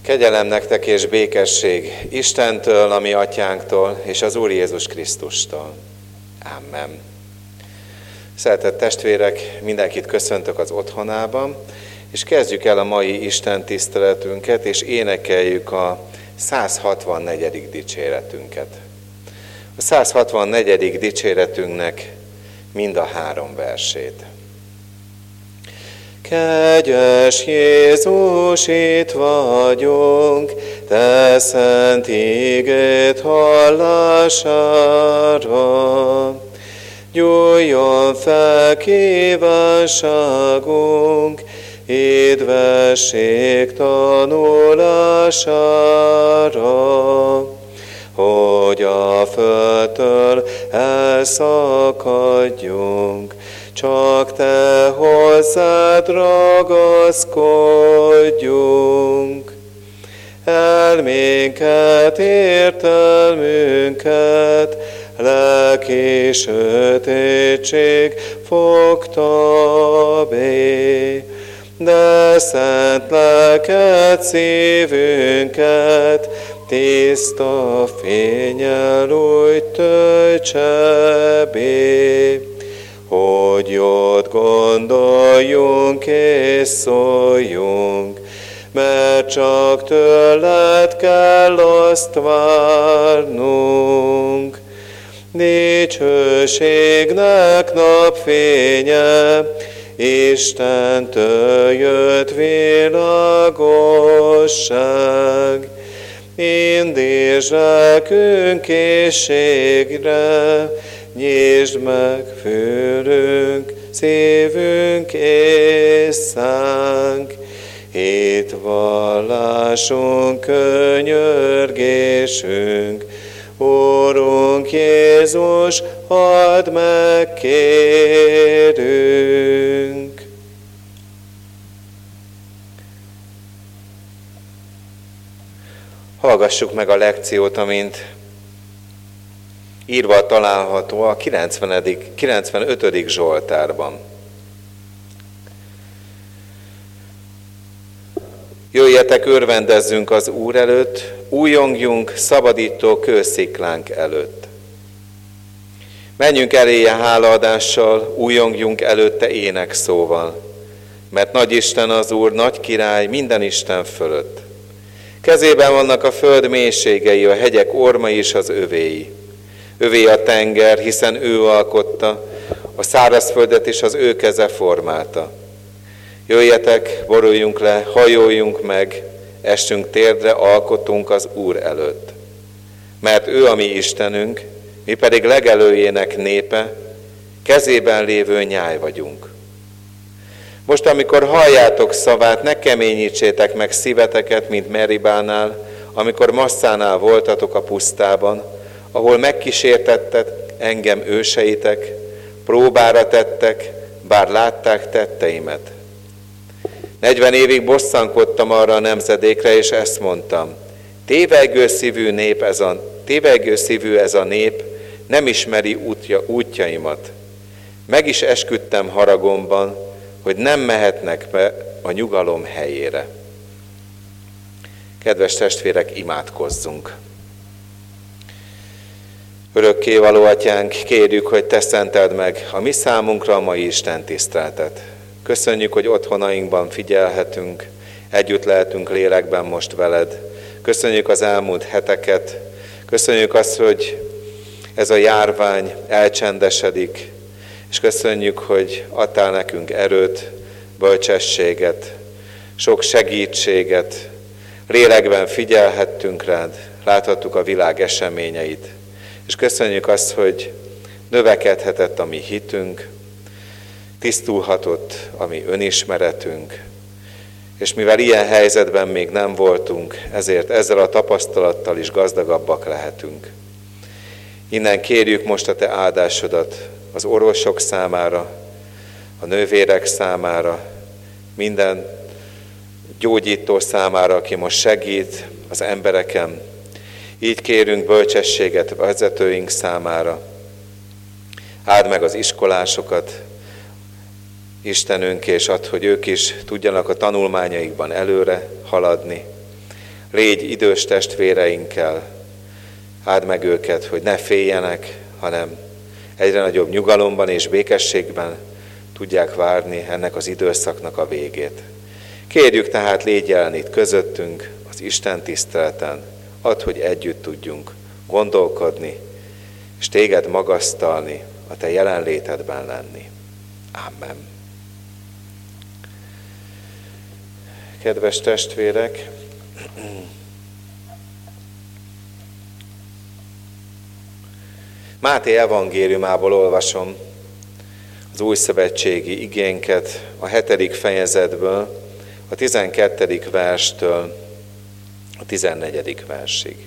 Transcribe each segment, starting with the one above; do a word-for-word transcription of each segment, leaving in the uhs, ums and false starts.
Kegyelem nektek és békesség Istentől, a mi atyánktól, és az Úr Jézus Krisztustól. Amen. Szeretett testvérek, mindenkit köszöntök az otthonában, és kezdjük el a mai Isten tiszteletünket, és énekeljük a száz hatvannegyedik dicséretünket. A száz hatvannegyedik dicséretünknek mind a három versét. Kegyes Jézus, itt vagyunk, te szent igéd hallására. Gyújjon fel kívánságunk, édvesség tanulására, hogy a földtől elszakadjunk, csak te hozzád ragaszkodjunk. Elménket, értelmünket, lelki sötétség fogta bé, de szent lelked szívünket tiszta fénnyel úgy töltse bé, hogy jót gondoljunk és szóljunk, mert csak tőled kell azt várnunk. Dicsőségnek napfénye, Istentől jött világosság. Indítsd lelkünk készségre, nyisd meg fülünk, szívünk és szánk. Itt vallásunk, könyörgésünk, Úrunk Jézus, add meg, kérünk. Hallgassuk meg a lekciót, amint írva található a kilencvenötödik Zsoltárban. Jöjjetek, örvendezzünk az Úr előtt, újongjunk szabadító kősziklánk előtt. Menjünk eléje hálaadással, újongjunk előtte énekszóval, mert nagy Isten az Úr, nagy király minden Isten fölött. Kezében vannak a föld mélységei, a hegyek ormai is az övéi. Övé a tenger, hiszen ő alkotta, a szárazföldet is az ő keze formálta. Jöjjetek, boruljunk le, hajoljunk meg, essünk térdre, alkotunk az Úr előtt. Mert ő a mi Istenünk, mi pedig legelőjének népe, kezében lévő nyáj vagyunk. Most, amikor halljátok szavát, ne keményítsétek meg szíveteket, mint Meribánál, amikor Masszánál voltatok a pusztában, ahol megkísértettek engem őseitek, próbára tettek, bár látták tetteimet. Negyven évig bosszankodtam arra a nemzedékre, és ezt mondtam: tévegő szívű nép ez a, tévegő szívű ez a nép, nem ismeri útja, útjaimat. Meg is esküdtem haragomban, hogy nem mehetnek be a nyugalom helyére. Kedves testvérek, imádkozzunk! Örökkévaló Atyánk, kérjük, hogy te szenteld meg a mi számunkra a mai Isten tiszteletet. Köszönjük, hogy otthonainkban figyelhetünk, együtt lehetünk lélekben most veled. Köszönjük az elmúlt heteket, köszönjük azt, hogy ez a járvány elcsendesedik, és köszönjük, hogy adtál nekünk erőt, bölcsességet, sok segítséget, lélekben figyelhettünk rád, láthattuk a világ eseményeit, és köszönjük azt, hogy növekedhetett a mi hitünk, tisztulhatott a mi önismeretünk, és mivel ilyen helyzetben még nem voltunk, ezért ezzel a tapasztalattal is gazdagabbak lehetünk. Innen kérjük most a te áldásodat az orvosok számára, a nővérek számára, minden gyógyító számára, aki most segít az embereken. Így kérünk bölcsességet vezetőink számára. Áld meg az iskolásokat, Istenünk, és add, hogy ők is tudjanak a tanulmányaikban előre haladni. Légy idős testvéreinkkel, áld meg őket, hogy ne féljenek, hanem egyre nagyobb nyugalomban és békességben tudják várni ennek az időszaknak a végét. Kérjük tehát, légy jelen itt közöttünk, az Isten tiszteleten, add, hogy együtt tudjunk gondolkodni, és téged magasztalni, a te jelenlétedben lenni. Amen. Kedves testvérek, Máté evangéliumából olvasom az újszövetségi igénket a hetedik fejezetből, a tizenkettedik verstől a tizennegyedik versig.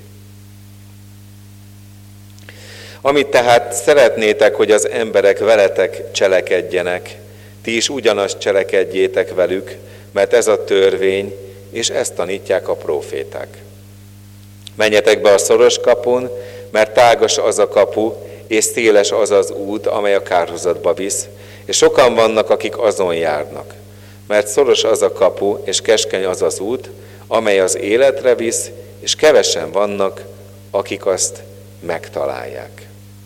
Amit tehát szeretnétek, hogy az emberek veletek cselekedjenek, ti is ugyanazt cselekedjétek velük, mert ez a törvény, és ezt tanítják a próféták. Menjetek be a szoros kapun, mert tágas az a kapu, és széles az az út, amely a kárhozatba visz, és sokan vannak, akik azon járnak. Mert szoros az a kapu, és keskeny az az út, amely az életre visz, és kevesen vannak, akik azt megtalálják.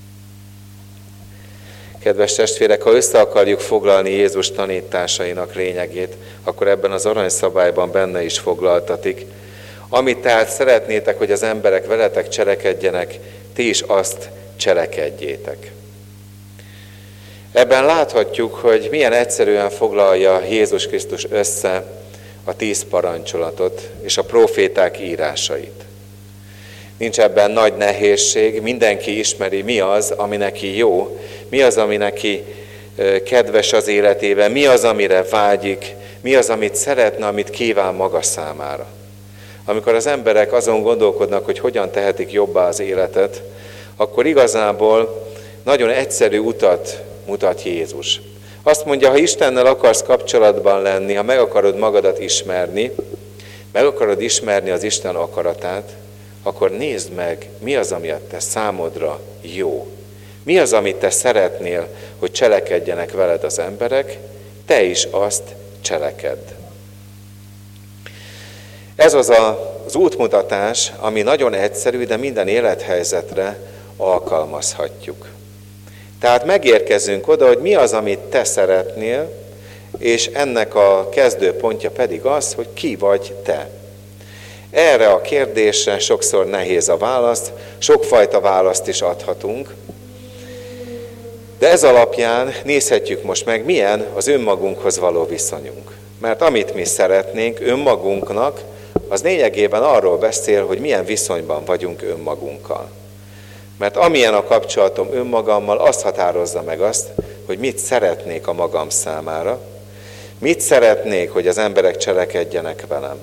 Kedves testvérek, ha össze akarjuk foglalni Jézus tanításainak lényegét, akkor ebben az aranyszabályban benne is foglaltatik. Amit tehát szeretnétek, hogy az emberek veletek cselekedjenek, ti is azt cselekedjétek. Ebben láthatjuk, hogy milyen egyszerűen foglalja Jézus Krisztus össze a tíz parancsolatot és a próféták írásait. Nincs ebben nagy nehézség, mindenki ismeri, mi az, ami neki jó, mi az, ami neki kedves az életében, mi az, amire vágyik, mi az, amit szeretne, amit kíván maga számára. Amikor az emberek azon gondolkodnak, hogy hogyan tehetik jobbá az életet, akkor igazából nagyon egyszerű utat mutat Jézus. Azt mondja, ha Istennel akarsz kapcsolatban lenni, ha meg akarod magadat ismerni, meg akarod ismerni az Isten akaratát, akkor nézd meg, mi az, ami a te számodra jó. Mi az, amit te szeretnél, hogy cselekedjenek veled az emberek, te is azt cselekedd. Ez az a, az útmutatás, ami nagyon egyszerű, de minden élethelyzetre alkalmazhatjuk. Tehát megérkezünk oda, hogy mi az, amit te szeretnél, és ennek a kezdőpontja pedig az, hogy ki vagy te. Erre a kérdésre sokszor nehéz a válasz, sokfajta választ is adhatunk, de ez alapján nézhetjük most meg, milyen az önmagunkhoz való viszonyunk. Mert amit mi szeretnénk önmagunknak, az lényegében arról beszél, hogy milyen viszonyban vagyunk önmagunkkal. Mert amilyen a kapcsolatom önmagammal, azt határozza meg azt, hogy mit szeretnék a magam számára, mit szeretnék, hogy az emberek cselekedjenek velem.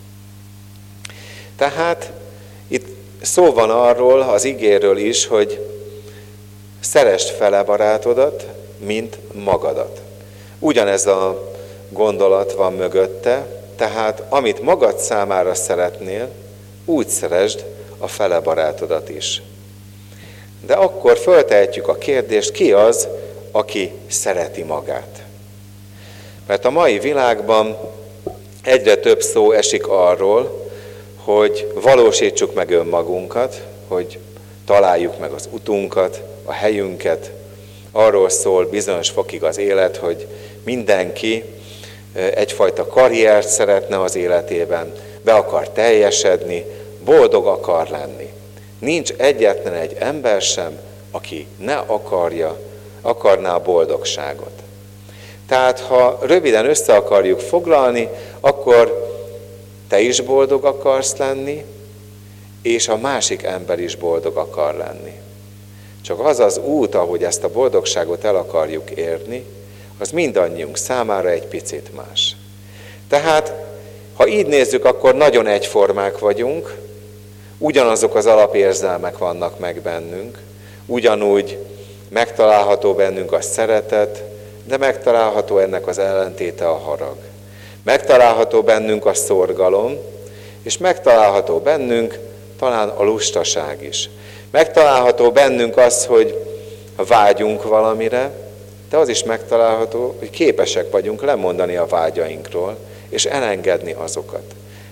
Tehát itt szó van arról, az igéről is, hogy szeresd fele barátodat, mint magadat. Ugyanez a gondolat van mögötte, tehát amit magad számára szeretnél, úgy szeresd a fele barátodat is. De akkor föltehetjük a kérdést, ki az, aki szereti magát. Mert a mai világban egyre több szó esik arról, hogy valósítsuk meg önmagunkat, hogy találjuk meg az utunkat, a helyünket. Arról szól bizonyos fokig az élet, hogy mindenki egyfajta karriert szeretne az életében, be akar teljesedni, boldog akar lenni. Nincs egyetlen egy ember sem, aki ne akarja, akarná a boldogságot. Tehát, ha röviden össze akarjuk foglalni, akkor te is boldog akarsz lenni, és a másik ember is boldog akar lenni. Csak az az út, ahogy ezt a boldogságot el akarjuk érni, az mindannyiunk számára egy picit más. Tehát, ha így nézzük, akkor nagyon egyformák vagyunk, ugyanazok az alapérzelmek vannak meg bennünk, ugyanúgy megtalálható bennünk a szeretet, de megtalálható ennek az ellentéte a harag. Megtalálható bennünk a szorgalom, és megtalálható bennünk talán a lustaság is. Megtalálható bennünk az, hogy vágyunk valamire, de az is megtalálható, hogy képesek vagyunk lemondani a vágyainkról, és elengedni azokat.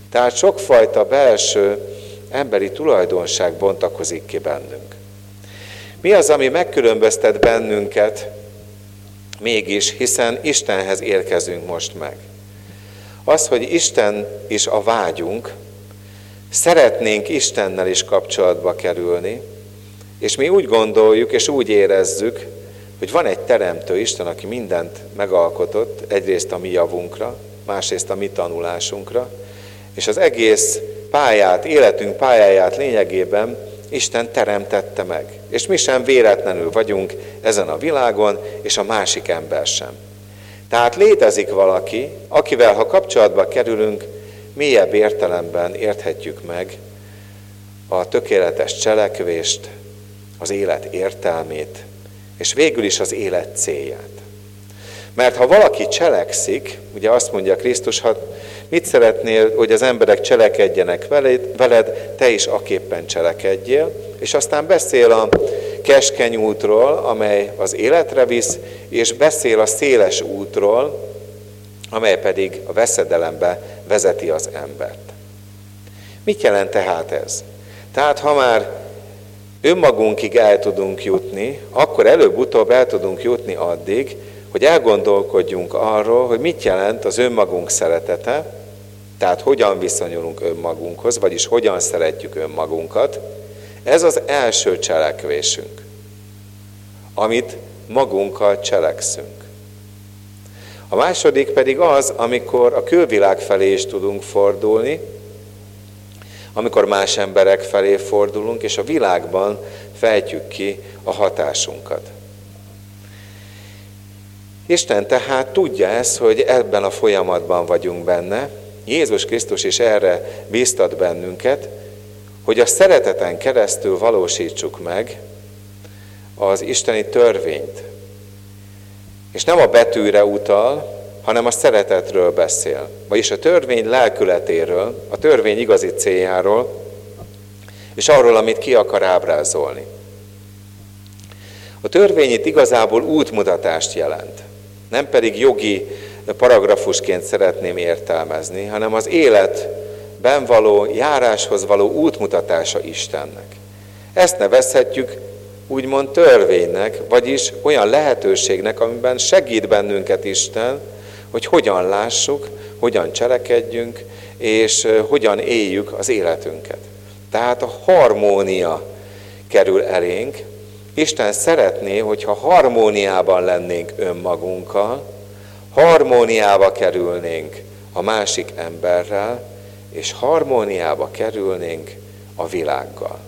Tehát sokfajta belső emberi tulajdonság bontakozik ki bennünk. Mi az, ami megkülönböztet bennünket mégis, hiszen Istenhez érkezünk most meg? Az, hogy Isten is a vágyunk, szeretnénk Istennel is kapcsolatba kerülni, és mi úgy gondoljuk és úgy érezzük, hogy van egy teremtő Isten, aki mindent megalkotott, egyrészt a mi javunkra, másrészt a mi tanulásunkra, és az egész pályát, életünk pályáját lényegében Isten teremtette meg. És mi sem véletlenül vagyunk ezen a világon, és a másik ember sem. Tehát létezik valaki, akivel, ha kapcsolatba kerülünk, mélyebb értelemben érthetjük meg a tökéletes cselekvést, az élet értelmét, és végül is az élet célját. Mert ha valaki cselekszik, ugye azt mondja Krisztus, ha mit szeretnél, hogy az emberek cselekedjenek veled, veled, te is aképpen cselekedjél, és aztán beszél a keskeny útról, amely az életre visz, és beszél a széles útról, amely pedig a veszedelembe vezeti az embert. Mit jelent tehát ez? Tehát ha már önmagunkig el tudunk jutni, akkor előbb-utóbb el tudunk jutni addig, hogy elgondolkodjunk arról, hogy mit jelent az önmagunk szeretete, tehát hogyan viszonyulunk önmagunkhoz, vagyis hogyan szeretjük önmagunkat. Ez az első cselekvésünk, amit magunkkal cselekszünk. A második pedig az, amikor a külvilág felé is tudunk fordulni, amikor más emberek felé fordulunk, és a világban fejtjük ki a hatásunkat. Isten tehát tudja ezt, hogy ebben a folyamatban vagyunk benne. Jézus Krisztus is erre bíztat bennünket, hogy a szereteten keresztül valósítsuk meg az isteni törvényt. És nem a betűre utal, hanem a szeretetről beszél. Vagyis a törvény lelkületéről, a törvény igazi céljáról, és arról, amit ki akar ábrázolni. A törvény itt igazából útmutatást jelent. Nem pedig jogi paragrafusként szeretném értelmezni, hanem az életben való, járáshoz való útmutatása Istennek. Ezt nevezhetjük úgymond törvénynek, vagyis olyan lehetőségnek, amiben segít bennünket Isten, hogy hogyan lássuk, hogyan cselekedjünk, és hogyan éljük az életünket. Tehát a harmónia kerül elénk. Isten szeretné, hogyha harmóniában lennénk önmagunkkal, harmóniába kerülnénk a másik emberrel, és harmóniába kerülnénk a világgal.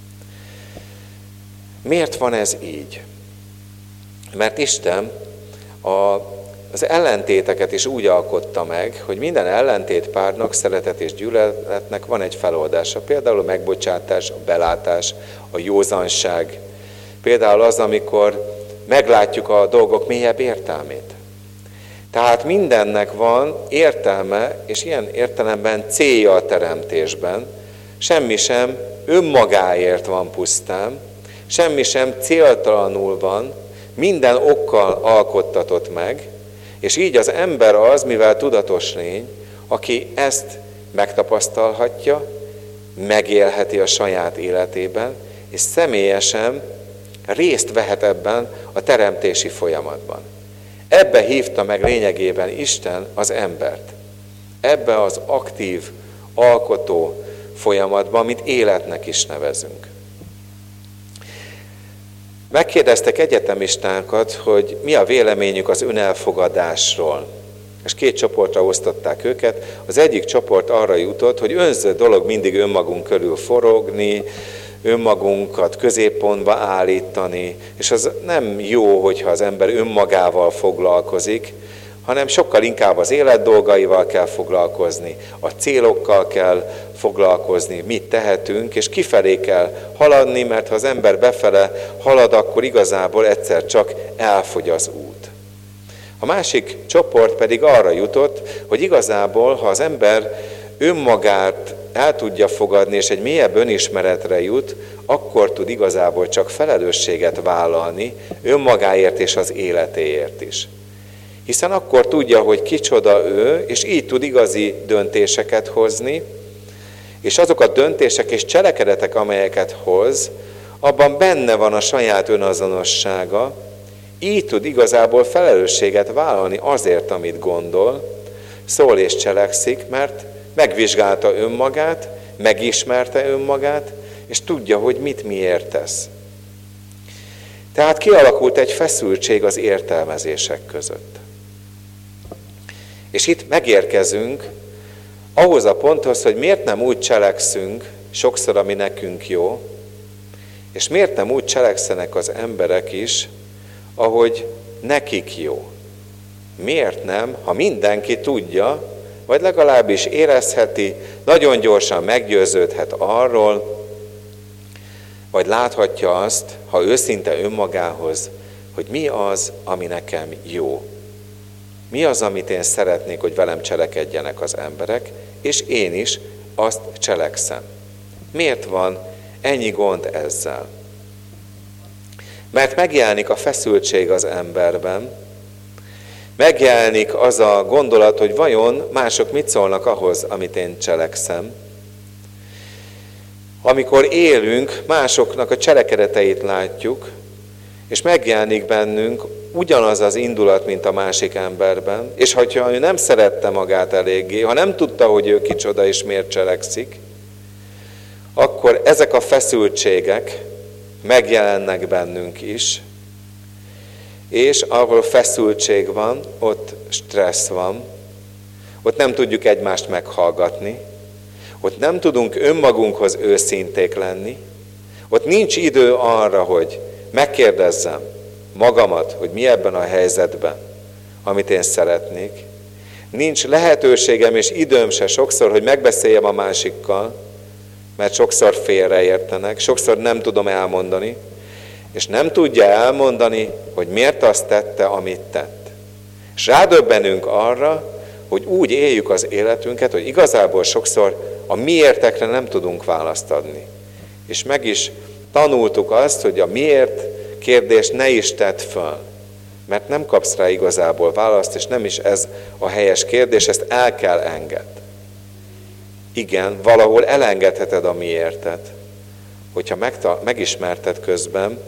Miért van ez így? Mert Isten a, az ellentéteket is úgy alkotta meg, hogy minden ellentétpárnak, szeretet és gyűlöletnek van egy feloldása. Például a megbocsátás, a belátás, a józanság. Például az, amikor meglátjuk a dolgok mélyebb értelmét. Tehát mindennek van értelme, és ilyen értelemben célja a teremtésben. Semmi sem önmagáért van pusztán, semmi sem céltalanul van, minden okkal alkottatott meg, és így az ember az, mivel tudatos lény, aki ezt megtapasztalhatja, megélheti a saját életében, és személyesen részt vehet ebben a teremtési folyamatban. Ebbe hívta meg lényegében Isten az embert. Ebbe az aktív, alkotó folyamatban, amit életnek is nevezünk. Megkérdeztek egyetemistákat, hogy mi a véleményük az önelfogadásról. És két csoportra osztották őket. Az egyik csoport arra jutott, hogy önző dolog mindig önmagunk körül forogni, önmagunkat középpontba állítani, és az nem jó, hogyha az ember önmagával foglalkozik, hanem sokkal inkább az élet dolgaival kell foglalkozni, a célokkal kell foglalkozni, mit tehetünk, és kifelé kell haladni, mert ha az ember befele halad, akkor igazából egyszer csak elfogy az út. A másik csoport pedig arra jutott, hogy igazából, ha az ember önmagát el tudja fogadni, és egy mélyebb önismeretre jut, akkor tud igazából csak felelősséget vállalni önmagáért és az életéért is. Hiszen akkor tudja, hogy kicsoda ő, és így tud igazi döntéseket hozni, és azok a döntések és cselekedetek, amelyeket hoz, abban benne van a saját önazonossága, így tud igazából felelősséget vállalni azért, amit gondol, szól és cselekszik, mert megvizsgálta önmagát, megismerte önmagát, és tudja, hogy mit miért tesz. Tehát kialakult egy feszültség az értelmezések között. És itt megérkezünk ahhoz a ponthoz, hogy miért nem úgy cselekszünk sokszor, ami nekünk jó, és miért nem úgy cselekszenek az emberek is, ahogy nekik jó. Miért nem, ha mindenki tudja, vagy legalábbis érezheti, nagyon gyorsan meggyőződhet arról, vagy láthatja azt, ha őszinte önmagához, hogy mi az, ami nekem jó. Mi az, amit én szeretnék, hogy velem cselekedjenek az emberek, és én is azt cselekszem. Miért van ennyi gond ezzel? Mert megjelenik a feszültség az emberben, megjelenik az a gondolat, hogy vajon mások mit szólnak ahhoz, amit én cselekszem. Amikor élünk, másoknak a cselekedeteit látjuk, és megjelenik bennünk ugyanaz az indulat, mint a másik emberben, és ha ő nem szerette magát eléggé, ha nem tudta, hogy ő kicsoda és miért cselekszik, akkor ezek a feszültségek megjelennek bennünk is, és ahol feszültség van, ott stressz van, ott nem tudjuk egymást meghallgatni, ott nem tudunk önmagunkhoz őszinték lenni, ott nincs idő arra, hogy megkérdezzem magamat, hogy mi ebben a helyzetben, amit én szeretnék. Nincs lehetőségem és időm se sokszor, hogy megbeszéljem a másikkal, mert sokszor félreértenek, sokszor nem tudom elmondani, és nem tudja elmondani, hogy miért azt tette, amit tett. És rádöbbenünk arra, hogy úgy éljük az életünket, hogy igazából sokszor a miértekre nem tudunk választ adni. És meg is tanultuk azt, hogy a miért kérdést ne is tedd föl, mert nem kapsz rá igazából választ, és nem is ez a helyes kérdés, ezt el kell engedni. Igen, valahol elengedheted a miértet, hogyha megta- megismerted közben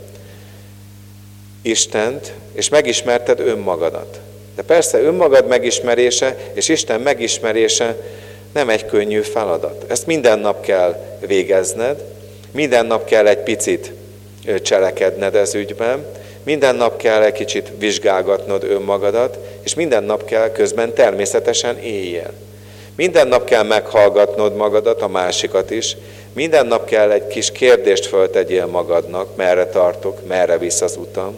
Istent, és megismerted önmagadat. De persze önmagad megismerése és Isten megismerése nem egy könnyű feladat. Ezt minden nap kell végezned, minden nap kell egy picit cselekedned ez ügyben, minden nap kell egy kicsit vizsgálgatnod önmagadat, és minden nap kell közben természetesen éljél. Minden nap kell meghallgatnod magadat, a másikat is, minden nap kell egy kis kérdést föltegyél magadnak, merre tartok, merre visz az utam,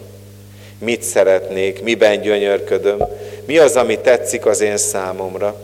mit szeretnék, miben gyönyörködöm, mi az, ami tetszik az én számomra,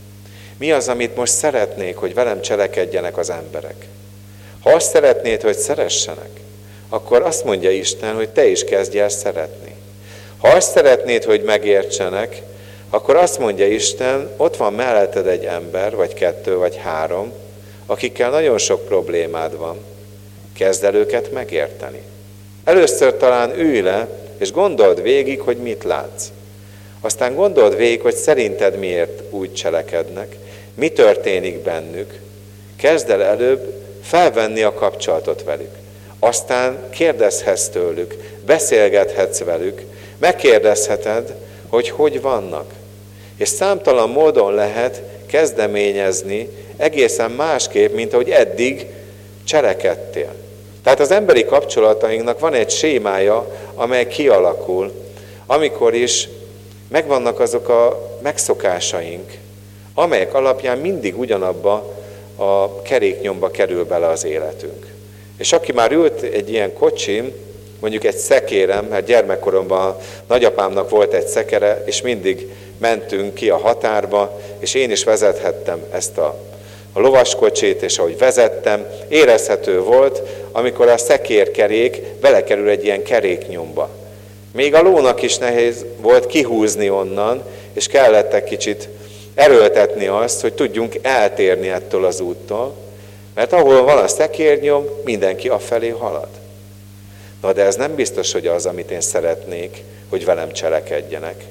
mi az, amit most szeretnék, hogy velem cselekedjenek az emberek. Ha azt szeretnéd, hogy szeressenek, akkor azt mondja Isten, hogy te is kezdj el szeretni. Ha azt szeretnéd, hogy megértsenek, akkor azt mondja Isten, ott van melletted egy ember, vagy kettő, vagy három, akikkel nagyon sok problémád van. Kezd el őket megérteni. Először talán ülj le, és gondold végig, hogy mit látsz. Aztán gondold végig, hogy szerinted miért úgy cselekednek, mi történik bennük. Kezd el előbb felvenni a kapcsolatot velük. Aztán kérdezhetsz tőlük, beszélgethetsz velük, megkérdezheted, hogy hogy vannak. És számtalan módon lehet kezdeményezni egészen másképp, mint ahogy eddig cselekedtél. Tehát az emberi kapcsolatainknak van egy sémája, amely kialakul, amikor is megvannak azok a megszokásaink, amelyek alapján mindig ugyanabba a keréknyomba kerül bele az életünk. És aki már ült egy ilyen kocsim, mondjuk egy szekérem, mert gyermekkoromban a nagyapámnak volt egy szekere, és mindig mentünk ki a határba, és én is vezethettem ezt a, a lovaskocsit, és ahogy vezettem, érezhető volt, amikor a szekérkerék belekerül egy ilyen keréknyomba. Még a lónak is nehéz volt kihúzni onnan, és kellett egy kicsit erőltetni azt, hogy tudjunk eltérni ettől az úttól, mert ahol van a szekérnyom, mindenki afelé halad. Na de ez nem biztos, hogy az, amit én szeretnék, hogy velem cselekedjenek.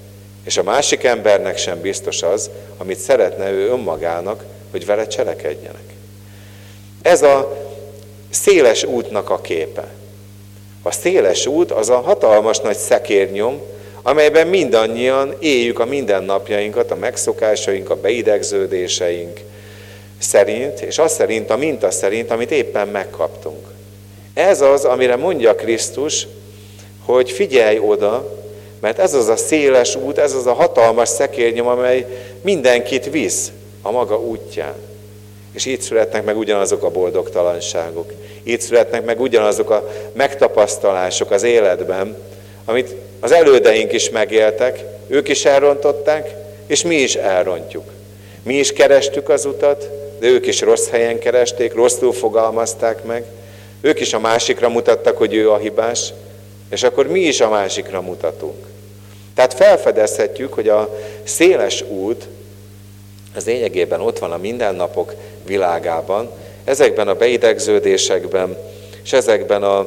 És a másik embernek sem biztos az, amit szeretne ő önmagának, hogy vele cselekedjenek. Ez a széles útnak a képe. A széles út az a hatalmas nagy szekérnyom, amelyben mindannyian éljük a mindennapjainkat, a megszokásaink, a beidegződéseink szerint, és az szerint, a minta szerint, amit éppen megkaptunk. Ez az, amire mondja Krisztus, hogy figyelj oda, mert ez az a széles út, ez az a hatalmas szekérnyom, amely mindenkit visz a maga útján. És így születnek meg ugyanazok a boldogtalanságok. Így születnek meg ugyanazok a megtapasztalások az életben, amit az elődeink is megéltek, ők is elrontották, és mi is elrontjuk. Mi is kerestük az utat, de ők is rossz helyen keresték, rosszul fogalmazták meg. Ők is a másikra mutattak, hogy ő a hibás, és akkor mi is a másikra mutatunk. Tehát felfedezhetjük, hogy a széles út az lényegében ott van a mindennapok világában, ezekben a beidegződésekben, és ezekben a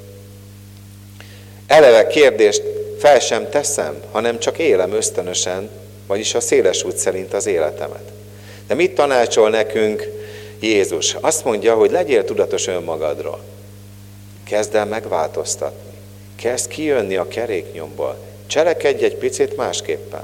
eleve kérdést fel sem teszem, hanem csak élem ösztönösen, vagyis a széles út szerint az életemet. De mit tanácsol nekünk Jézus? Azt mondja, hogy legyél tudatos önmagadról. Kezd el megváltoztatni. Kezd kijönni a keréknyomból. Cselekedj egy picit másképpen.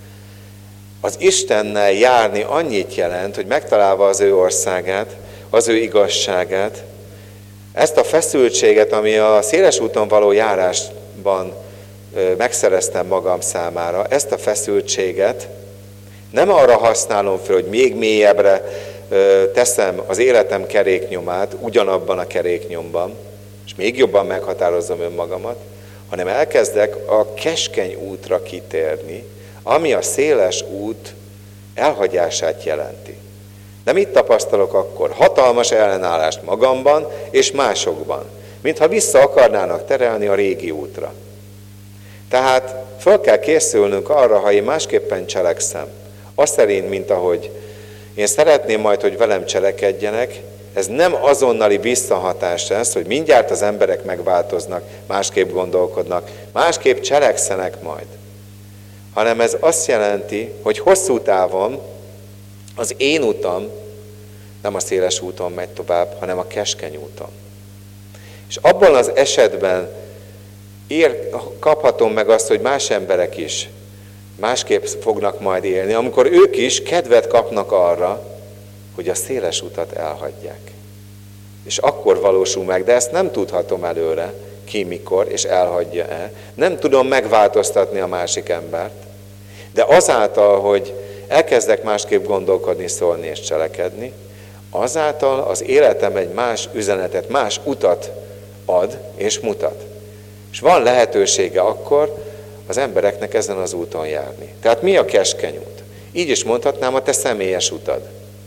Az Istennel járni annyit jelent, hogy megtalálva az ő országát, az ő igazságát, ezt a feszültséget, ami a széles úton való járásban megszereztem magam számára, ezt a feszültséget nem arra használom fel, hogy még mélyebbre teszem az életem keréknyomát, ugyanabban a keréknyomban, és még jobban meghatározom önmagamat, hanem elkezdek a keskeny útra kitérni, ami a széles út elhagyását jelenti. De mit tapasztalok akkor? Hatalmas ellenállást magamban és másokban, mintha vissza akarnának terelni a régi útra. Tehát fel kell készülnünk arra, ha én másképpen cselekszem, azt szerint, mint ahogy én szeretném majd, hogy velem cselekedjenek, ez nem azonnali visszahatás lesz, hogy mindjárt az emberek megváltoznak, másképp gondolkodnak, másképp cselekszenek majd. Hanem ez azt jelenti, hogy hosszú távon az én utam nem a széles úton megy tovább, hanem a keskeny úton. És abban az esetben ér, kaphatom meg azt, hogy más emberek is másképp fognak majd élni, amikor ők is kedvet kapnak arra, hogy a széles utat elhagyják. És akkor valósul meg, de ezt nem tudhatom előre, ki mikor, és elhagyja-e. Nem tudom megváltoztatni a másik embert, de azáltal, hogy elkezdek másképp gondolkodni, szólni és cselekedni, azáltal az életem egy más üzenetet, más utat ad és mutat. És van lehetősége akkor az embereknek ezen az úton járni. Tehát mi a keskeny út? Így is mondhatnám, a te személyes utad.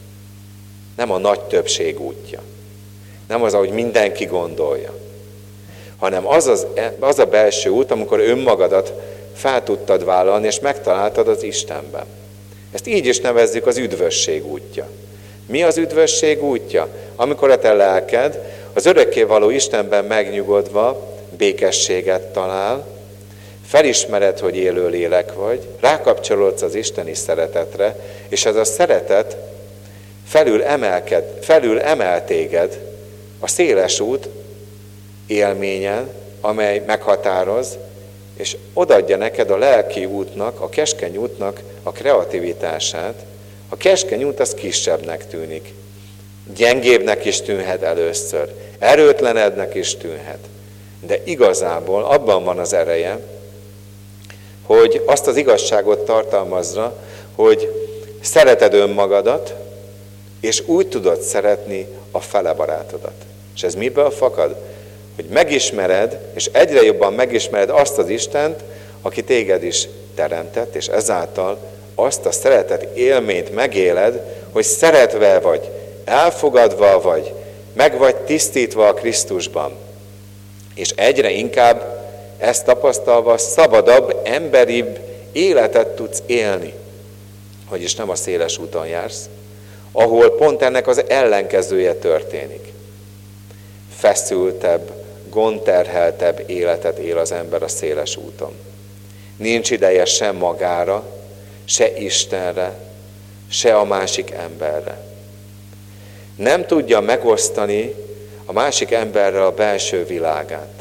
Nem a nagy többség útja. Nem az, ahogy mindenki gondolja. Hanem az, az, az a belső út, amikor önmagadat fel tudtad vállalni, és megtaláltad az Istenben. Ezt így is nevezzük az üdvösség útja. Mi az üdvösség útja? Amikor a te lelked az örökkévaló Istenben megnyugodva békességet talál, felismered, hogy élő lélek vagy, rákapcsolódsz az isteni szeretetre, és ez a szeretet felül, emelked, felül emel téged a széles út élményen, amely meghatároz, és odaadja neked a lelki útnak, a keskeny útnak a kreativitását. A keskeny út az kisebbnek tűnik. Gyengébbnek is tűnhet először, erőtlenednek is tűnhet. De igazából abban van az ereje, hogy azt az igazságot tartalmazza, hogy szereted önmagadat, és úgy tudod szeretni a fele barátodat. És ez miből fakad? Hogy megismered, és egyre jobban megismered azt az Istent, aki téged is teremtett, és ezáltal azt a szeretet élményt megéled, hogy szeretve vagy, elfogadva vagy, meg vagy tisztítva a Krisztusban. És egyre inkább ezt tapasztalva szabadabb, emberibb életet tudsz élni. Vagyis nem a széles úton jársz, ahol pont ennek az ellenkezője történik. Feszültebb, gondterheltebb életet él az ember a széles úton. Nincs ideje sem magára, se Istenre, se a másik emberre. Nem tudja megosztani a másik emberrel a belső világát,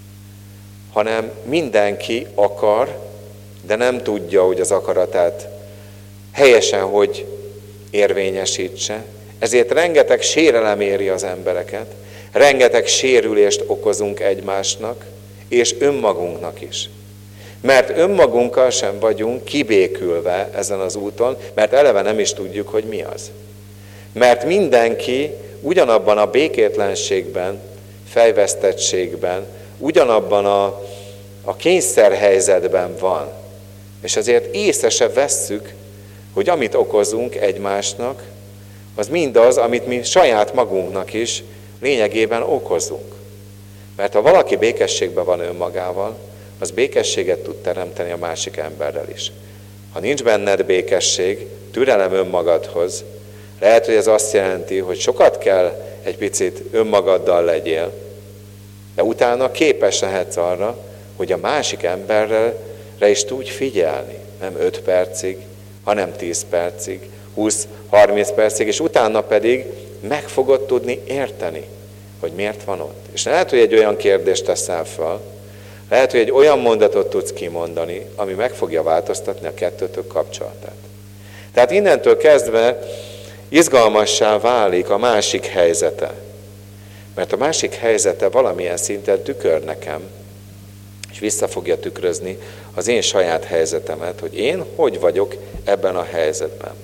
hanem mindenki akar, de nem tudja, hogy az akaratát helyesen hogy érvényesítse. Ezért rengeteg sérelem éri az embereket, rengeteg sérülést okozunk egymásnak, és önmagunknak is. Mert önmagunkkal sem vagyunk kibékülve ezen az úton, mert eleve nem is tudjuk, hogy mi az. Mert mindenki ugyanabban a békétlenségben, fejvesztettségben, ugyanabban a, a kényszerhelyzetben van. És azért észre se vesszük, hogy amit okozunk egymásnak, az mindaz, amit mi saját magunknak is lényegében okozunk. Mert ha valaki békességben van önmagával, az békességet tud teremteni a másik emberrel is. Ha nincs benned békesség, türelem önmagadhoz, lehet, hogy ez azt jelenti, hogy sokat kell egy picit önmagaddal legyél, de utána képes lehetsz arra, hogy a másik emberrel is tudj figyelni. Nem öt percig, hanem tíz percig, húsz-harminc percig, és utána pedig meg fogod tudni érteni, hogy miért van ott. És lehet, hogy egy olyan kérdést teszel fel, lehet, hogy egy olyan mondatot tudsz kimondani, ami meg fogja változtatni a kettőtök kapcsolatát. Tehát innentől kezdve izgalmassá válik a másik helyzete. Mert a másik helyzete valamilyen szinten tükör nekem, és vissza fogja tükrözni az én saját helyzetemet, hogy én hogy vagyok ebben a helyzetben.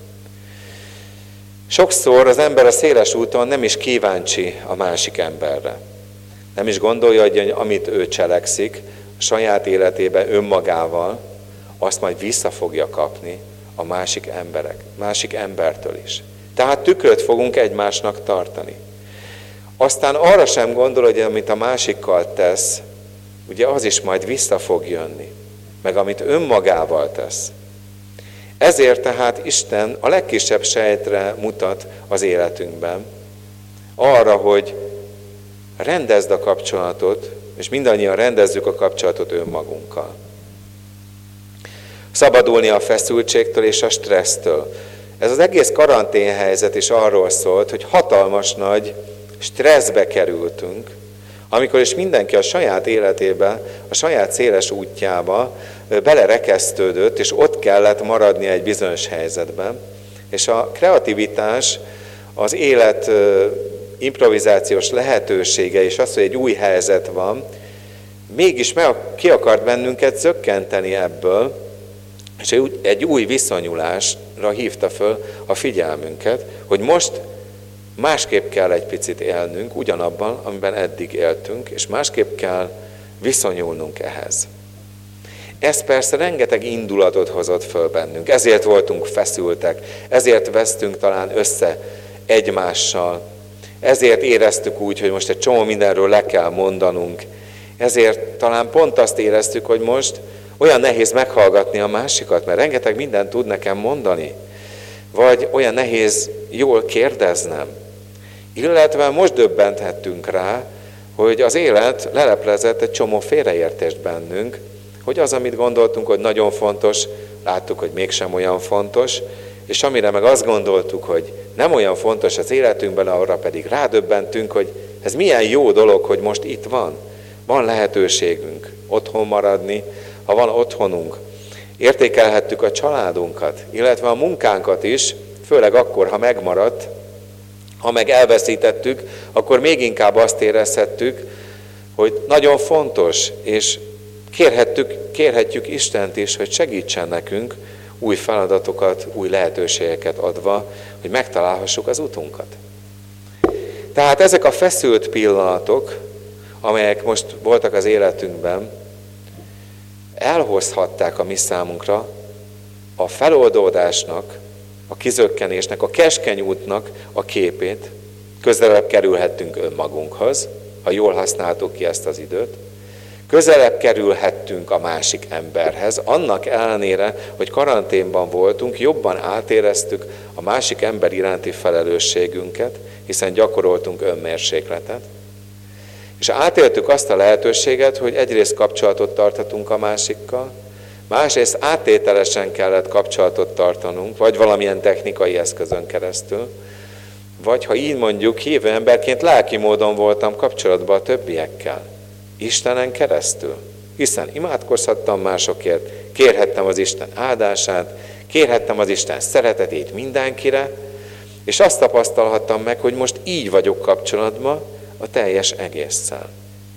Sokszor az ember a széles úton nem is kíváncsi a másik emberre. Nem is gondolja, hogy amit ő cselekszik a saját életében önmagával, azt majd vissza fogja kapni a másik emberek, másik embertől is. Tehát tükröt fogunk egymásnak tartani. Aztán arra sem gondol, hogy amit a másikkal tesz, ugye az is majd vissza fog jönni, meg amit önmagával tesz. Ezért tehát Isten a legkisebb sejtre mutat az életünkben, arra, hogy rendezd a kapcsolatot, és mindannyian rendezzük a kapcsolatot önmagunkkal. Szabadulni a feszültségtől és a stressztől. Ez az egész karanténhelyzet is arról szólt, hogy hatalmas nagy stresszbe kerültünk, amikor is mindenki a saját életébe, a saját széles útjába belerekesztődött, és ott kellett maradni egy bizonyos helyzetben, és a kreativitás, az élet improvizációs lehetősége, és az, hogy egy új helyzet van, mégis meg ki akart bennünket zökkenteni ebből, és egy új viszonyulásra hívta föl a figyelmünket, hogy most másképp kell egy picit élnünk, ugyanabban, amiben eddig éltünk, és másképp kell viszonyulnunk ehhez. Ez persze rengeteg indulatot hozott föl bennünk, ezért voltunk feszültek, ezért vesztünk talán össze egymással, ezért éreztük úgy, hogy most egy csomó mindenről le kell mondanunk, ezért talán pont azt éreztük, hogy most olyan nehéz meghallgatni a másikat, mert rengeteg mindent tud nekem mondani, vagy olyan nehéz jól kérdeznem. Illetve most döbbenthettünk rá, hogy az élet leleplezett egy csomó félreértést bennünk, hogy az, amit gondoltunk, hogy nagyon fontos, láttuk, hogy mégsem olyan fontos, és amire meg azt gondoltuk, hogy nem olyan fontos az életünkben, arra pedig rádöbbentünk, hogy ez milyen jó dolog, hogy most itt van. Van lehetőségünk otthon maradni, ha van otthonunk. Értékelhettük a családunkat, illetve a munkánkat is, főleg akkor, ha megmaradt, ha meg elveszítettük, akkor még inkább azt érezhettük, hogy nagyon fontos, és kérhettük, kérhetjük Istent is, hogy segítsen nekünk új feladatokat, új lehetőségeket adva, hogy megtalálhassuk az utunkat. Tehát ezek a feszült pillanatok, amelyek most voltak az életünkben, elhozhatták a mi számunkra a feloldódásnak, a kizökkenésnek, a keskeny útnak a képét. Közelebb kerülhettünk önmagunkhoz, ha jól használtuk ki ezt az időt. Közelebb kerülhettünk a másik emberhez, annak ellenére, hogy karanténban voltunk, jobban átéreztük a másik ember iránti felelősségünket, hiszen gyakoroltunk önmérsékletet. És átéltük azt a lehetőséget, hogy egyrészt kapcsolatot tarthatunk a másikkal, Másrészt áttételesen kellett kapcsolatot tartanunk, vagy valamilyen technikai eszközön keresztül, vagy ha így mondjuk, hívő emberként lelki módon voltam kapcsolatban a többiekkel. Istenen keresztül. Hiszen imádkozhattam másokért, kérhettem az Isten áldását, kérhettem az Isten szeretetét mindenkire, és azt tapasztalhattam meg, hogy most így vagyok kapcsolatban a teljes egésszel.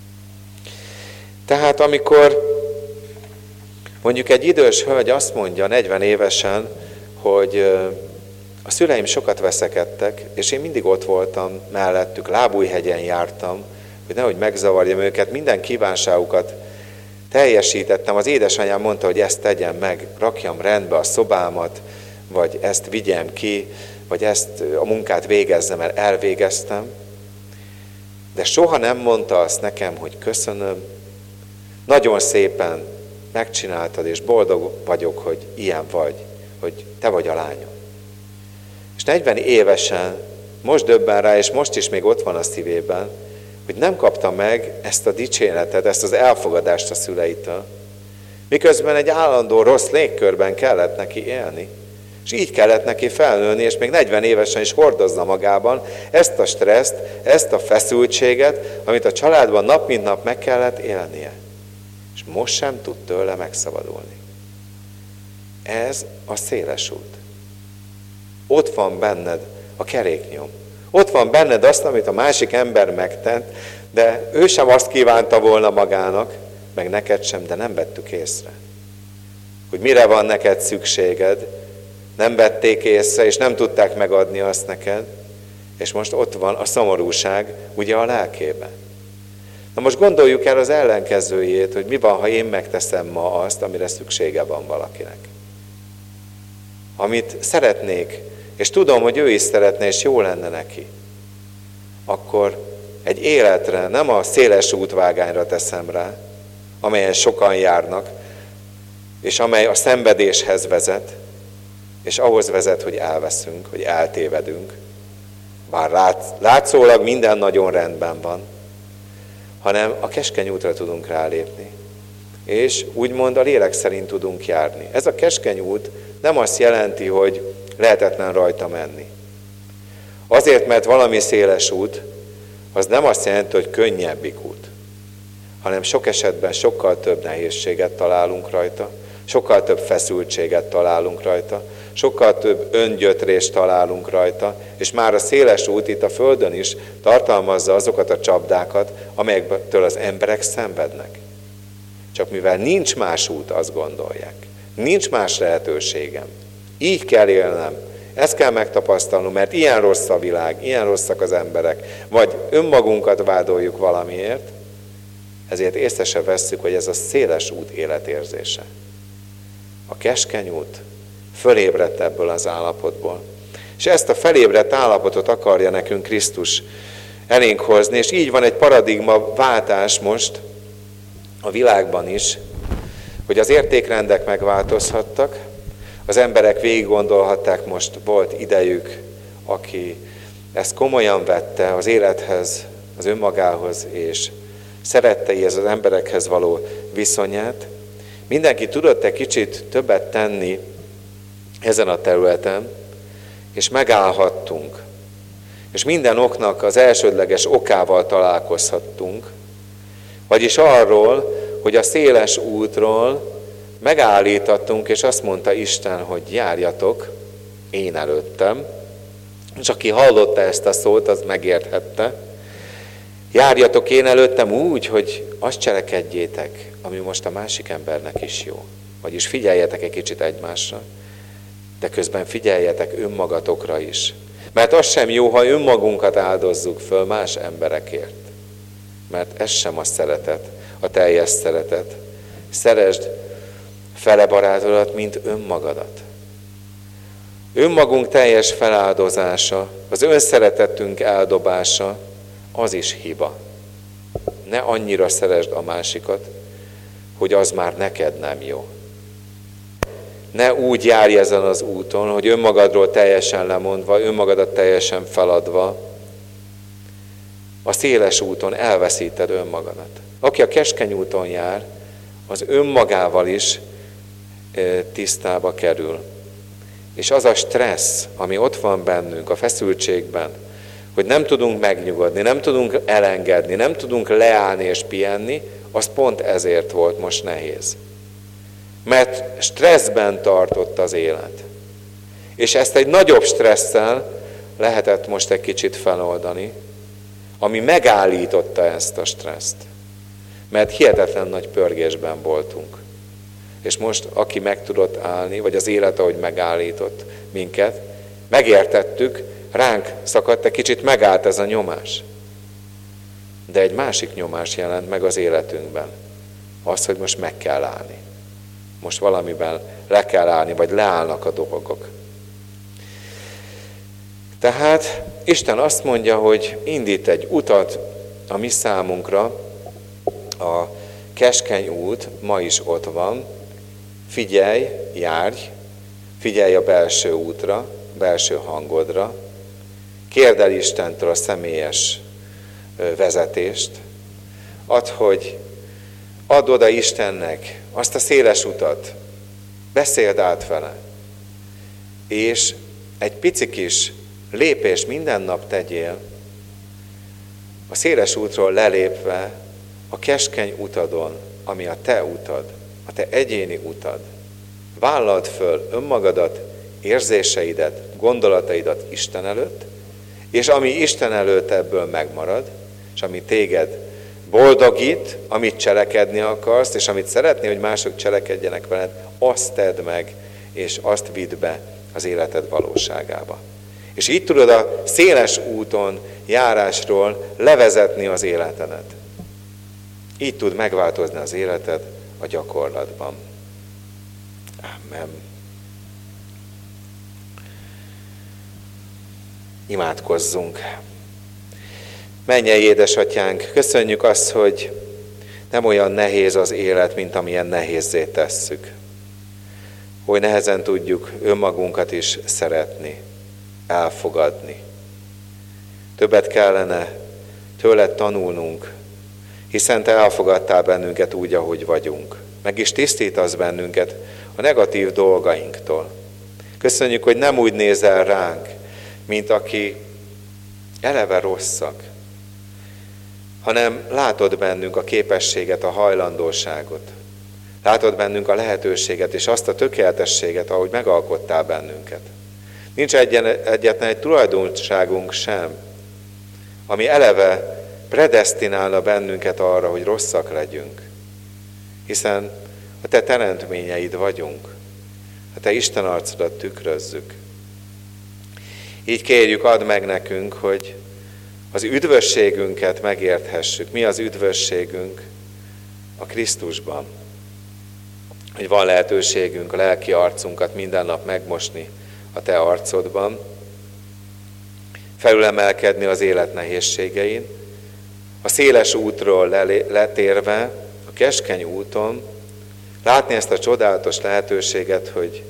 Tehát amikor mondjuk egy idős hölgy azt mondja negyven évesen, hogy a szüleim sokat veszekedtek, és én mindig ott voltam mellettük, Lábújhegyen jártam, hogy nehogy megzavarjam őket, minden kívánságukat teljesítettem. Az édesanyám mondta, hogy ezt tegyem meg, rakjam rendbe a szobámat, vagy ezt vigyem ki, vagy ezt a munkát végezzem, mert elvégeztem. De soha nem mondta azt nekem, hogy köszönöm, nagyon szépen megcsináltad, és boldog vagyok, hogy ilyen vagy, hogy te vagy a lányom. És negyven évesen most döbben rá, és most is még ott van a szívében, hogy nem kapta meg ezt a dicséretet, ezt az elfogadást a szüleitől, miközben egy állandó rossz légkörben kellett neki élni. És így kellett neki felnőni, és még negyven évesen is hordozza magában ezt a stresszt, ezt a feszültséget, amit a családban nap mint nap meg kellett élnie. És most sem tud tőle megszabadulni. Ez a széles út. Ott van benned a keréknyom. Ott van benned azt, amit a másik ember megtett, de ő sem azt kívánta volna magának, meg neked sem, de nem vettük észre. Hogy mire van neked szükséged, nem vették észre, és nem tudták megadni azt neked, és most ott van a szomorúság, ugye a lelkében. Na most gondoljuk el az ellenkezőjét, hogy mi van, ha én megteszem ma azt, amire szüksége van valakinek. Amit szeretnék, és tudom, hogy ő is szeretne, és jó lenne neki, akkor egy életre, nem a széles útvágányra teszem rá, amelyen sokan járnak, és amely a szenvedéshez vezet, és ahhoz vezet, hogy elveszünk, hogy eltévedünk, bár látszólag minden nagyon rendben van, hanem a keskeny útra tudunk rálépni, és úgymond a lélek szerint tudunk járni. Ez a keskeny út nem azt jelenti, hogy lehetetlen rajta menni. Azért, mert valami széles út, az nem azt jelenti, hogy könnyebbik út, hanem sok esetben sokkal több nehézséget találunk rajta, sokkal több feszültséget találunk rajta, sokkal több öngyötrést találunk rajta, és már a széles út itt a Földön is tartalmazza azokat a csapdákat, amelyektől az emberek szenvednek. Csak mivel nincs más út, azt gondolják. Nincs más lehetőségem. Így kell élnem. Ezt kell megtapasztalnunk, mert ilyen rossz a világ, ilyen rosszak az emberek, vagy önmagunkat vádoljuk valamiért, ezért észre se vesszük, hogy ez a széles út életérzése. A keskeny út fölébredt ebből az állapotból. És ezt a felébredt állapotot akarja nekünk Krisztus elénk hozni, és így van egy paradigma váltás most a világban is, hogy az értékrendek megváltozhattak, az emberek végig gondolhatták, most volt idejük, aki ezt komolyan vette az élethez, az önmagához, és szerette ez az emberekhez való viszonyát. Mindenki tudott egy kicsit többet tenni ezen a területen, és megállhattunk. És minden oknak az elsődleges okával találkozhattunk, vagyis arról, hogy a széles útról megállítottunk, és azt mondta Isten, hogy járjatok én előttem, és aki hallotta ezt a szót, az megérthette. Járjatok én előttem úgy, hogy azt cselekedjétek, ami most a másik embernek is jó. Vagyis figyeljetek egy kicsit egymásra, de közben figyeljetek önmagatokra is. Mert az sem jó, ha önmagunkat áldozzuk föl más emberekért. Mert ez sem a szeretet, a teljes szeretet. Szeresd fele barátodat, mint önmagadat. Önmagunk teljes feláldozása, az önszeretetünk eldobása, az is hiba. Ne annyira szeresd a másikat, hogy az már neked nem jó. Ne úgy járj ezen az úton, hogy önmagadról teljesen lemondva, önmagadat teljesen feladva, a széles úton elveszíted önmagadat. Aki a keskeny úton jár, az önmagával is tisztába kerül. És az a stressz, ami ott van bennünk, a feszültségben, hogy nem tudunk megnyugodni, nem tudunk elengedni, nem tudunk leállni és pihenni, az pont ezért volt most nehéz. Mert stresszben tartott az élet. És ezt egy nagyobb stresszel lehetett most egy kicsit feloldani, ami megállította ezt a stresszt. Mert hihetetlen nagy pörgésben voltunk. És most, aki meg tudott állni, vagy az élet, ahogy megállított minket, megértettük, ránk szakadt, egy kicsit megállt ez a nyomás. De egy másik nyomás jelent meg az életünkben. Az, hogy most meg kell állni. Most valamiben le kell állni, vagy leállnak a dolgok. Tehát Isten azt mondja, hogy indít egy utat a mi számunkra, a keskeny út ma is ott van, figyelj, járj, figyelj a belső útra, belső hangodra, kérd el Istentől a személyes vezetést, add, hogy add oda Istennek azt a széles utat, beszéld át vele, és egy pici kis lépés minden nap tegyél, a széles útról lelépve a keskeny utadon, ami a te utad, a te egyéni utad. Vállald föl önmagadat, érzéseidet, gondolataidat Isten előtt, és ami Isten előtt ebből megmarad, és ami téged boldogít, amit cselekedni akarsz, és amit szeretné, hogy mások cselekedjenek veled, azt tedd meg, és azt vidd be az életed valóságába. És így tudod a széles úton járásról levezetni az életedet. Így tud megváltozni az életed a gyakorlatban. Amen. Imádkozzunk. Mennyei édesatyánk, köszönjük azt, hogy nem olyan nehéz az élet, mint amilyen nehézzé tesszük. Hogy nehezen tudjuk önmagunkat is szeretni, elfogadni. Többet kellene tőled tanulnunk, hiszen te elfogadtál bennünket úgy, ahogy vagyunk. Meg is tisztítasz bennünket a negatív dolgainktól. Köszönjük, hogy nem úgy nézel ránk, mint aki eleve rosszak, hanem látod bennünk a képességet, a hajlandóságot. Látod bennünk a lehetőséget és azt a tökéletességet, ahogy megalkottál bennünket. Nincs egyen, egyetlen egy tulajdonságunk sem, ami eleve predesztinálna bennünket arra, hogy rosszak legyünk. Hiszen a te teremtményeid vagyunk, a te Isten arcodat tükrözzük. Így kérjük, add meg nekünk, hogy az üdvösségünket megérthessük. Mi az üdvösségünk? A Krisztusban. Hogy van lehetőségünk a lelki arcunkat minden nap megmosni a te arcodban, felülemelkedni az élet nehézségein, a széles útról letérve, a keskeny úton, látni ezt a csodálatos lehetőséget, hogy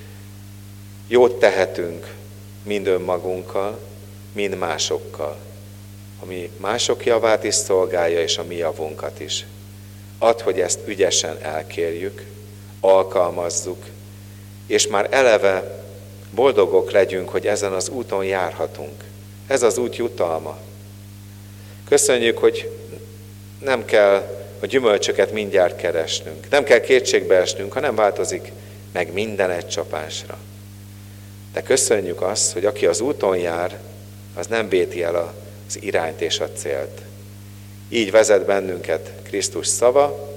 jót tehetünk mind önmagunkkal, mind másokkal, ami mások javát is szolgálja, és a mi javunkat is. Add, hogy ezt ügyesen elkérjük, alkalmazzuk, és már eleve boldogok legyünk, hogy ezen az úton járhatunk. Ez az út jutalma. Köszönjük, hogy nem kell a gyümölcsöket mindjárt keresnünk, nem kell kétségbe esnünk, hanem változik meg minden egy csapásra. De köszönjük azt, hogy aki az úton jár, az nem véti el az irányt és a célt. Így vezet bennünket Krisztus szava,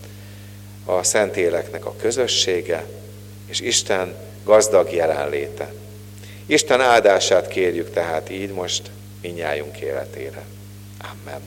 a Szentéleknek a közössége, és Isten gazdag jelenléte. Isten áldását kérjük tehát így most mindnyájunk életére. Amen.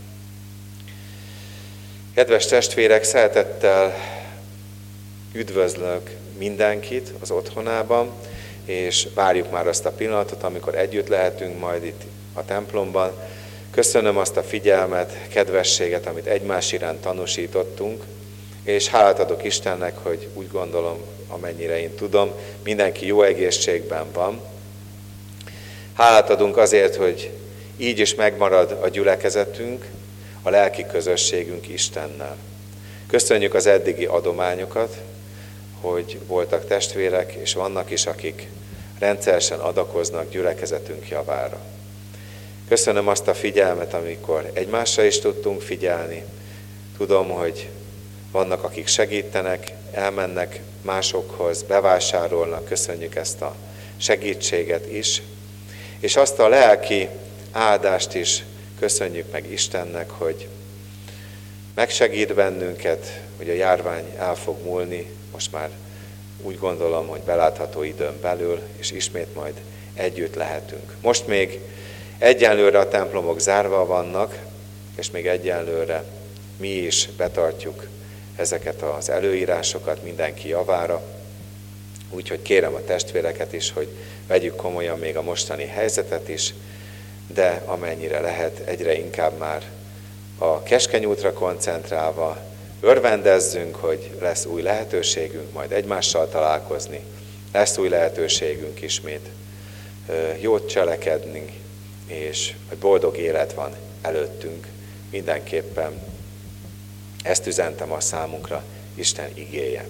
Kedves testvérek, szeretettel üdvözlök mindenkit az otthonában, és várjuk már azt a pillanatot, amikor együtt lehetünk majd itt a templomban. Köszönöm azt a figyelmet, kedvességet, amit egymás iránt tanúsítottunk, és hálát adok Istennek, hogy úgy gondolom, amennyire én tudom, mindenki jó egészségben van. Hálát adunk azért, hogy így is megmarad a gyülekezetünk, a lelki közösségünk Istennel. Köszönjük az eddigi adományokat, hogy voltak testvérek, és vannak is, akik rendszeresen adakoznak gyülekezetünk javára. Köszönöm azt a figyelmet, amikor egymásra is tudtunk figyelni. Tudom, hogy vannak, akik segítenek, elmennek másokhoz, bevásárolnak, köszönjük ezt a segítséget is. És azt a lelki áldást is köszönjük meg Istennek, hogy megsegít bennünket, hogy a járvány el fog múlni, most már úgy gondolom, hogy belátható időn belül, és ismét majd együtt lehetünk. Most még egyenlőre a templomok zárva vannak, és még egyenlőre mi is betartjuk ezeket az előírásokat mindenki javára. Úgyhogy kérem a testvéreket is, hogy vegyük komolyan még a mostani helyzetet is, de amennyire lehet, egyre inkább már a keskeny útra koncentrálva örvendezzünk, hogy lesz új lehetőségünk majd egymással találkozni, lesz új lehetőségünk ismét jót cselekedni, és hogy boldog élet van előttünk. Mindenképpen ezt üzentem a számunkra Isten igéje.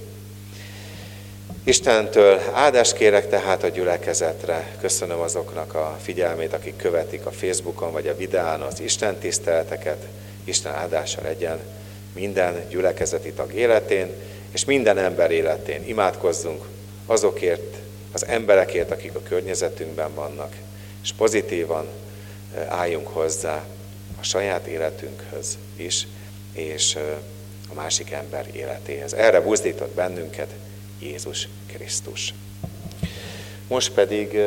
Istentől áldást kérek tehát a gyülekezetre. Köszönöm azoknak a figyelmét, akik követik a Facebookon vagy a videón az Isten tiszteleteket. Isten áldása legyen minden gyülekezeti tag életén, és minden ember életén. Imádkozzunk azokért, az emberekért, akik a környezetünkben vannak, és pozitívan álljunk hozzá a saját életünkhöz is, és a másik ember életéhez. Erre buzdított bennünket Jézus Krisztus. Most pedig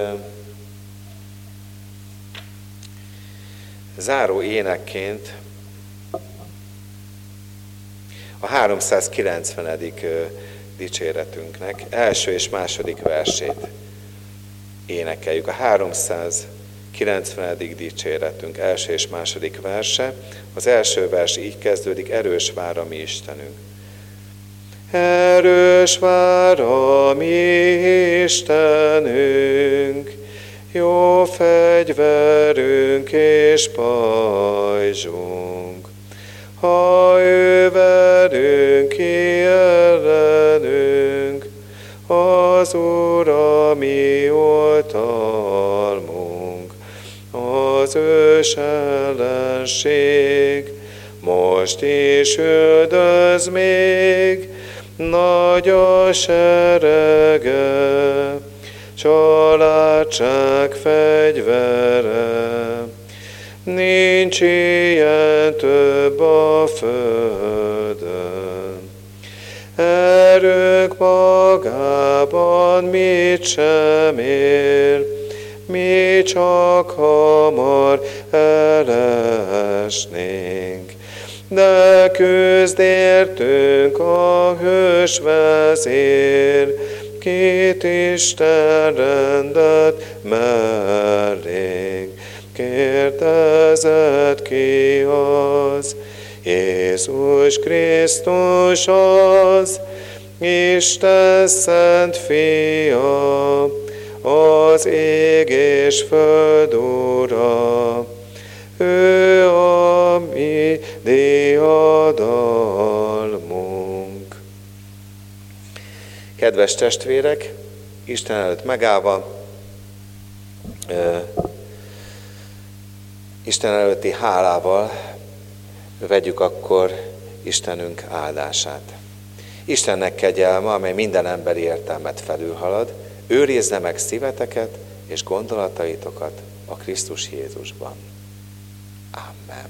záró énekként a háromszázkilencvenedik dicséretünknek első és második versét énekeljük. A háromszázkilencvenedik dicséretünk első és második verse. Az első vers így kezdődik: erős vár a mi Istenünk. Erős vár a mi Istenünk, jó fegyverünk és pajzsunk. Ha ő velünk ki ellenünk, az Úr a mi oltalmunk. Az ős ellenség most is üldöz még, nagy a serege, családság fegyvere. Nincs ilyen több a földön. Erők magában mit sem ér, mi csak hamar elesnénk. De küzd értünk a hős vezér, két Isten rendelt mellénk. Kérdezett ki az, Jézus Krisztus az, Isten szent fia, az ég és föld ura. Ő a mi diadalmunk. Kedves testvérek, Isten előtt megállva, Isten előtti hálával vegyük akkor Istenünk áldását. Istennek kegyelme, amely minden emberi értelmet felülhalad, őrizze meg szíveteket és gondolataitokat a Krisztus Jézusban. Amen.